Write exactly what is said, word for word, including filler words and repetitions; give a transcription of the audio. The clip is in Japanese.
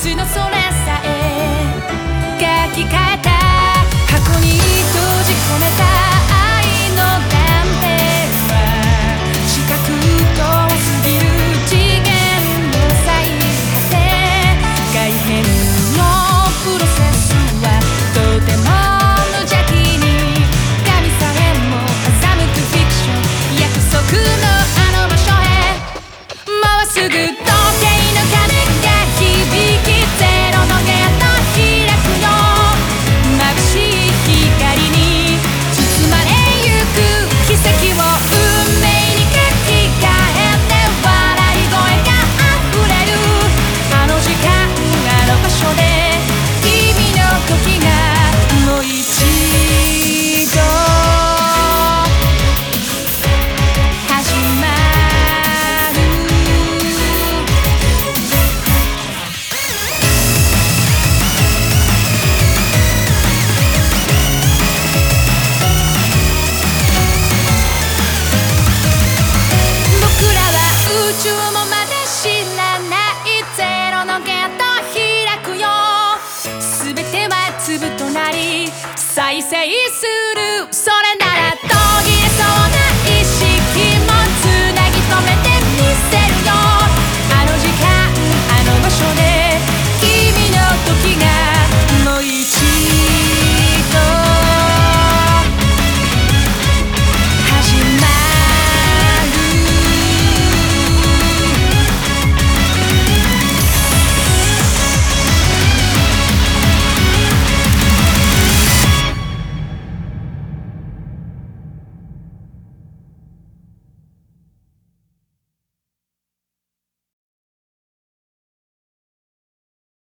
ちのそれさえ書き換えた箱に閉じ込めた愛の断片は視覚遠すぎる次元の最果て改変のプロセスはとても無邪気に神さえも欺くフィクション約束のあの場所へもうすぐ時計の鐘が響きゼロのゲート開くよ眩しい光に包まれゆく奇跡を運命に書き換えて笑い声が溢れるあの時間あの場所で君の時がもう一度始まる僕らは宇宙もまで知らないゼロのゲート開くよ全ては粒となり再生するそれなら途切れそうな意識もつなぎ止めてみせるよあの時間あの場所で君の時が